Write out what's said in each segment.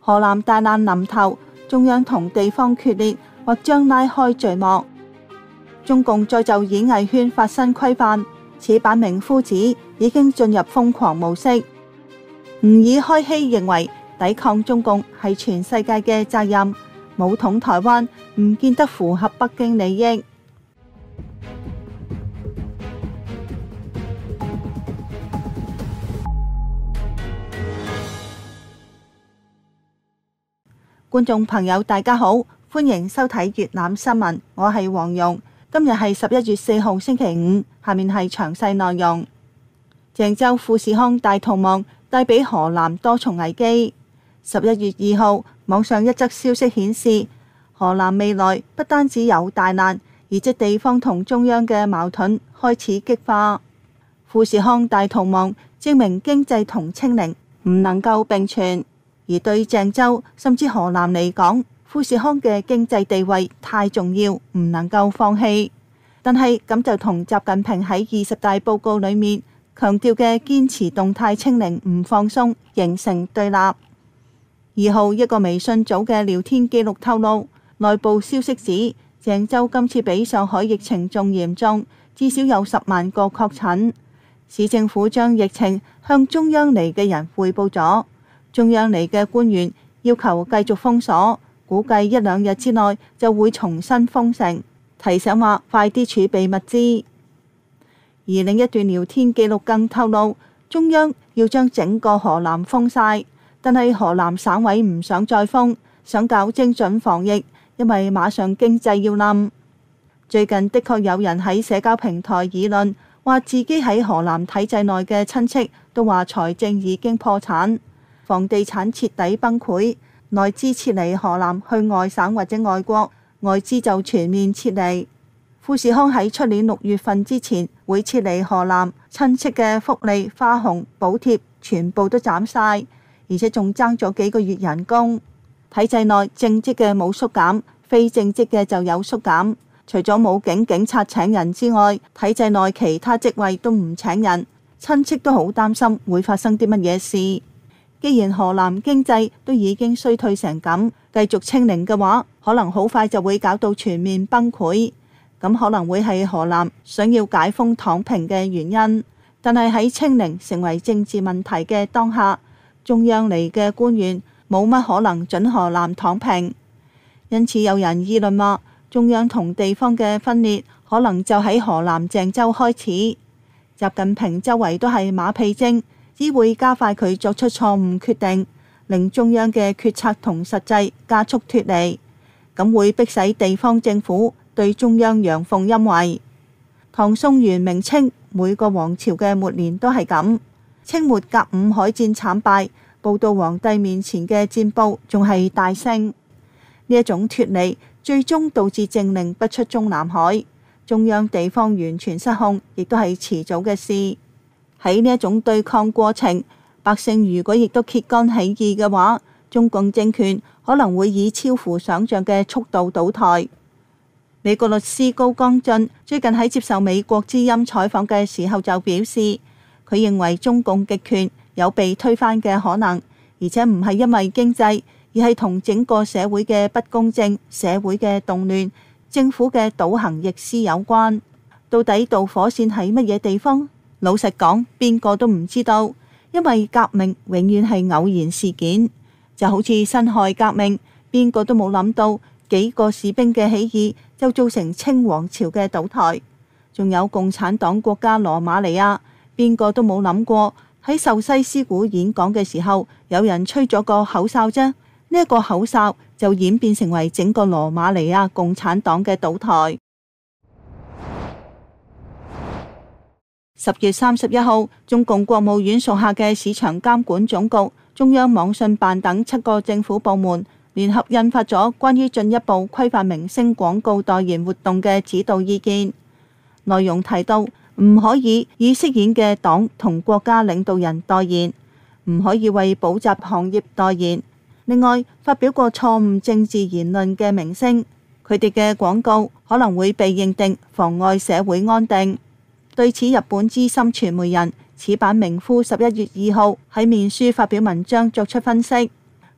河南大難臨頭，中央同地方決裂，或將拉開序幕。中共再就演藝圈發新規範，此版名夫子已經進入瘋狂模式。吾爾開希認為抵抗中共係全世界嘅責任，武統台灣唔見得符合北京利益。觀眾朋友大家好，歡迎收睇粵覽新聞，我係黃蓉。今日係11月4號星期五，下面係詳細內容。鄭州富士康大逃亡帶俾河南多重危機。11月2號，網上一則消息顯示，河南未來不單止有大難，而且地方同中央嘅矛盾開始激化。富士康大逃亡證明經濟同清零唔能夠並存。而對鄭州甚至河南嚟講，富士康嘅經濟地位太重要，唔能夠放棄。但係咁就同習近平喺20大報告裏面強調嘅堅持動態清零唔放鬆形成對立。2號一個微信組嘅聊天記錄透露，內部消息指鄭州今次比上海疫情仲嚴重，至少有10萬個確診。市政府將疫情向中央嚟嘅人匯報咗。中央嚟嘅官員要求繼續封鎖，估計1、2日之內就會重新封城，提醒話快啲儲備物資。而另一段聊天記錄更透露，中央要將整個河南封晒，但係河南省委唔想再封，想搞精準防疫，因為馬上經濟要冧。最近的確有人喺社交平台議論，話自己喺河南體制內嘅親戚都話財政已經破產。房地產徹底崩潰，內資撤離河南去外省或者外國，外資就全面撤離。富士康喺出年6月份之前會撤離河南，親戚嘅福利、花紅、補貼全部都斬晒，而且仲爭咗幾個月人工。體制內正職嘅冇縮減，非正職嘅就有縮減。除咗武警、警察請人之外，體制內其他職位都唔請人，親戚都好擔心會發生啲乜嘢事。既然河南經濟都已經衰退成咁，繼續清零嘅話，可能好快就會搞到全面崩潰。咁可能會係河南想要解封躺平嘅原因。但係喺清零成為政治問題嘅當下，中央嚟嘅官員冇乜可能准河南躺平。因此有人議論話，中央同地方嘅分裂可能就喺河南鄭州開始。習近平周圍都係馬屁精，只會加快佢作出錯誤決定，令中央嘅決策同實際加速脫離，咁會迫使地方政府對中央陽奉陰違。唐宋元明清每個王朝嘅末年都係咁，清末甲午海戰慘敗，報到皇帝面前嘅戰報仲係大勝。呢一種脫離最終導致政令不出中南海，中央地方完全失控，亦都係遲早嘅事。喺呢一種對抗過程，百姓如果亦都揭竿起義嘅話，中共政權可能會以超乎想象嘅速度倒台。美國律師高江進最近喺接受美國之音採訪嘅時候就表示，佢認為中共極權有被推翻嘅可能，而且唔係因為經濟，而係同整個社會嘅不公正、社會嘅動亂、政府嘅倒行逆施有關。到底導火線喺乜嘢地方？老實講，邊個都唔知道，因為革命永遠係偶然事件，就好似辛亥革命，邊個都冇諗到幾個士兵嘅起義就造成清王朝嘅倒台。仲有共產黨國家羅馬尼亞，邊個都冇諗過喺壽西師古演講嘅時候，有人吹咗個口哨啫，呢一個口哨就演變成為整個羅馬尼亞共產黨嘅倒台。10月31號，中共國務院屬下嘅市場監管總局、中央網信辦等7個政府部門聯合印發咗關於進一步規範明星廣告代言活動嘅指導意見，內容提到唔可以飾演嘅黨同國家領導人代言，唔可以為補習行業代言。另外，發表過錯誤政治言論嘅明星，佢哋嘅廣告可能會被認定妨礙社會安定。對此，日本資深傳媒人矢板明夫11月2號喺面書發表文章作出分析。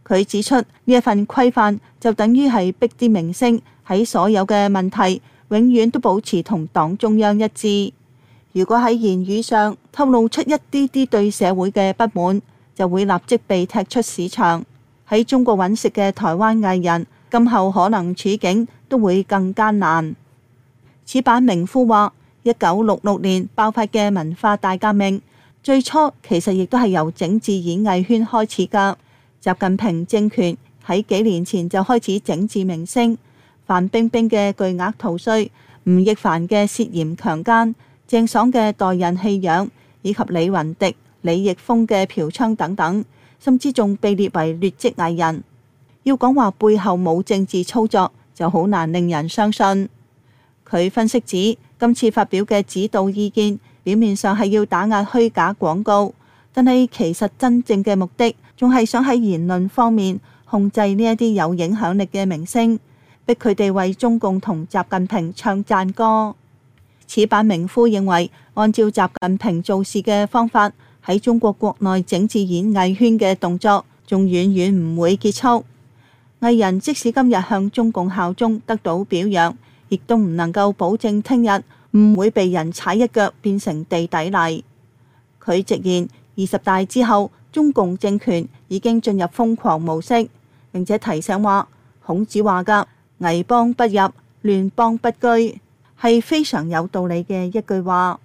佢指出呢一份規範就等於係逼啲明星喺所有嘅問題永遠都保持同黨中央一致。如果喺言語上透露出一啲啲對社會嘅不滿，就會立即被踢出市場。喺中國揾食嘅台灣藝人，今後可能處境都會更艱難。矢板明夫話：1966年爆發嘅文化大革命，最初其實亦都係由整治演藝圈開始㗎。習近平政權喺幾年前就開始整治明星，范冰冰嘅巨額逃稅，吳亦凡嘅涉嫌強姦，鄭爽嘅待人棄養，以及李雲迪、李易峰嘅嫖娼等等，甚至仲被列為劣跡藝人。要講話背後冇政治操作，就好難令人相信。佢分析指，今次發表嘅指導意見，表面上係要打壓虛假廣告，但係其實真正嘅目的，仲係想喺言論方面控制呢一啲有影響力嘅明星，逼佢哋為中共同習近平唱讚歌。矢板明夫認為，按照習近平做事嘅方法，喺中國國內整治演藝圈嘅動作，仲遠遠唔會結束。藝人即使今日向中共效忠得到表揚，亦都唔能夠保證聽日唔會被人踩一腳變成地底泥。佢直言，20大之後，中共政權已經進入瘋狂模式，並且提醒話，孔子話㗎，危邦不入，亂邦不居，係非常有道理嘅一句話。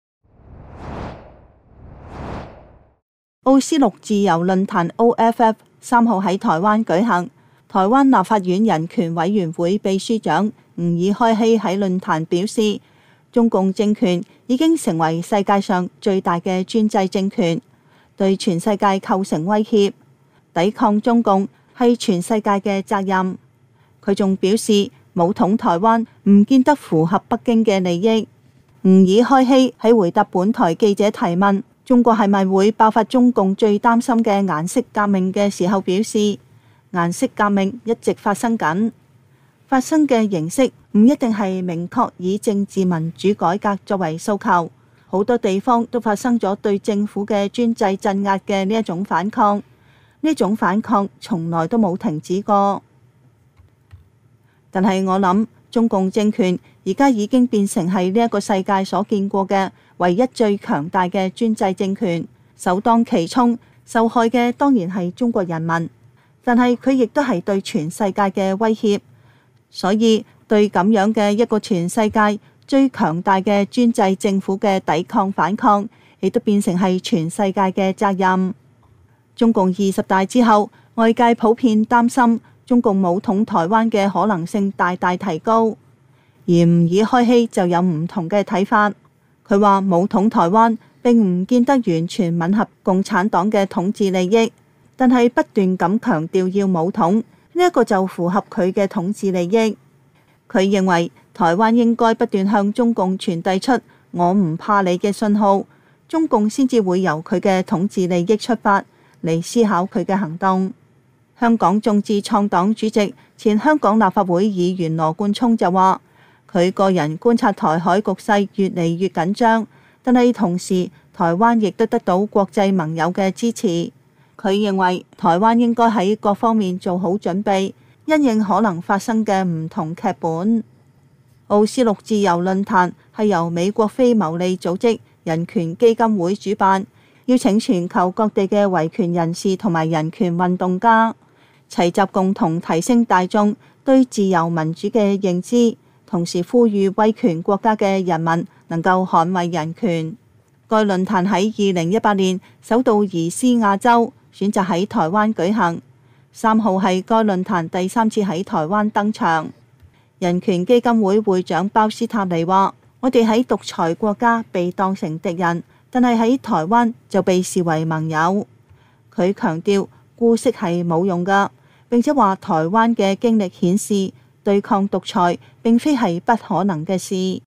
奧斯陸自由論壇 OFF 3號喺台灣舉行，台灣立法院人權委員會秘書長吾爾開希喺論壇表示，中共政權已經成為世界上最大嘅專制政權，對全世界構成威脅，抵抗中共係全世界嘅責任。佢仲表示，武統台灣唔見得符合北京嘅利益。吾爾開希喺回答本台記者提問，中國係咪會爆發中共最擔心嘅顏色革命嘅時候，表示顏色革命一直發生緊，發生嘅形式唔一定係明確以政治民主改革作為訴求，好多地方都發生咗對政府嘅專制鎮壓嘅呢一種反抗，呢種反抗從來都冇停止過。但係我諗，中共政權而家已經變成係呢一個世界所見過嘅唯一最強大嘅專制政權，首當其衝，受害嘅當然係中國人民，但係佢亦都係對全世界嘅威脅。所以對咁樣嘅一個全世界最強大嘅專制政府嘅抵抗反抗，亦都變成係全世界嘅責任。中共20大之後，外界普遍擔心中共武統台灣嘅可能性大大提高，而吾爾開希就有唔同嘅睇法。佢話武統台灣並唔見得完全吻合共產黨嘅統治利益，但係不斷咁強調要武統，呢一個就符合佢嘅統治利益。佢認為台灣應該不斷向中共傳遞出我唔怕你嘅信號，中共先至會由佢嘅統治利益出發嚟思考佢嘅行動。香港眾志創黨主席、前香港立法會議員羅冠聰就話，佢個人觀察台海局勢越嚟越緊張，但係同時台灣亦都得到國際盟友嘅支持。佢認為台灣應該喺各方面做好準備，因應可能發生嘅唔同劇本。奧斯陸自由論壇係由美國非牟利組織人權基金會主辦，邀請全球各地嘅維權人士同埋人權運動家，齊集共同提升大眾對自由民主嘅認知，同時呼籲威權國家嘅人民能夠捍衛人權。該論壇喺2018年首度移師亞洲，選擇喺台灣舉行。3號係該論壇第3次喺台灣登場。人權基金會會長鮑斯塔尼話：我哋喺獨裁國家被當成敵人，但係喺台灣就被視為盟友。佢強調姑息係冇用㗎，並且話台灣嘅經歷顯示對抗獨裁並非係不可能嘅事。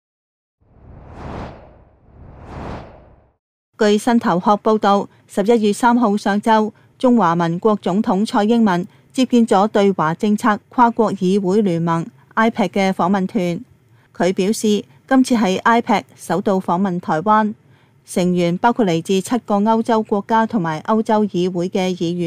據新頭殼報道，11月3號上晝，中華民國總統蔡英文接見咗對華政策跨國議會聯盟 IPEC 嘅訪問團。佢表示，今次係 IPEC 首度訪問台灣，成員包括嚟自7個歐洲國家同埋歐洲議會嘅議員。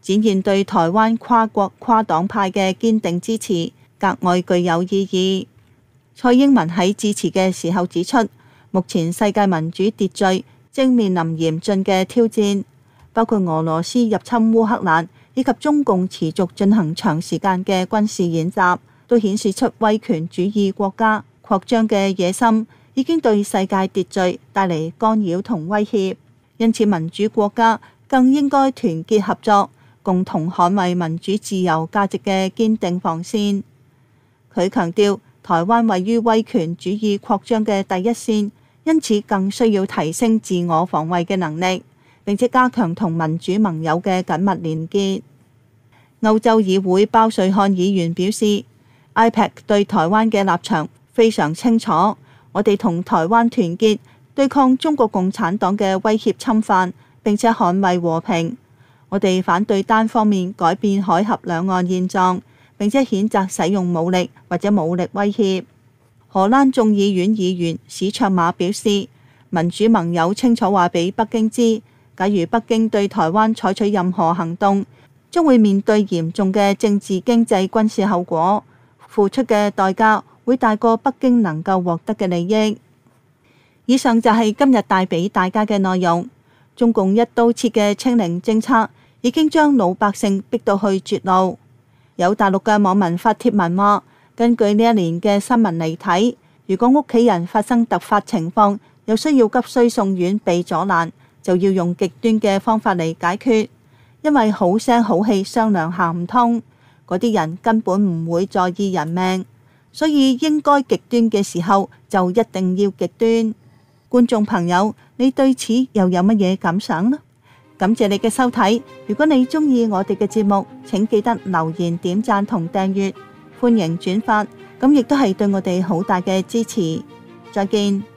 展現對台灣跨國跨黨派嘅堅定支持，格外具有意義。蔡英文喺致辭嘅時候指出，目前世界民主秩序正面臨嚴峻嘅挑戰，包括俄羅斯入侵烏克蘭以及中共持續進行長時間嘅軍事演習，都顯示出威權主義國家擴張嘅野心已經對世界秩序帶嚟干擾同威脅。因此，民主國家更應該團結合作，共同捍衛民主自由價值嘅堅定防線。佢強調，台灣位於威權主義擴張嘅第一線，因此更需要提升自我防衛嘅能力，並且加強同民主盟友嘅緊密連結。歐洲議會包瑞漢議員表示，IPEC 對台灣嘅立場非常清楚，我哋同台灣團結，對抗中國共產黨嘅威脅侵犯，並且捍衛和平。我哋反對單方面改變海峽兩岸現狀，並且譴責使用武力或者武力威脅。荷蘭眾議院議員史卓馬表示，民主盟友清楚話俾北京知，假如北京對台灣採取任何行動，將會面對嚴重嘅政治、經濟、軍事後果，付出嘅代價會大過北京能夠獲得嘅利益。以上就係今日帶俾大家嘅內容。中共一刀切嘅清零政策已經將老百姓逼到去絕路。有大陸嘅網民發帖文話，根據呢一年嘅新聞嚟睇，如果屋企人發生突發情況，又需要急需送院被阻攔，就要用極端嘅方法嚟解決，因為好聲好氣商量行唔通，嗰啲人根本唔會在意人命，所以應該極端嘅時候就一定要極端。觀眾朋友，你對此又有乜嘢感想呢？感謝你嘅收睇，如果你鍾意我哋嘅節目，請記得留言、點讚同訂閱，歡迎轉發，咁亦都係對我哋好大嘅支持。再見。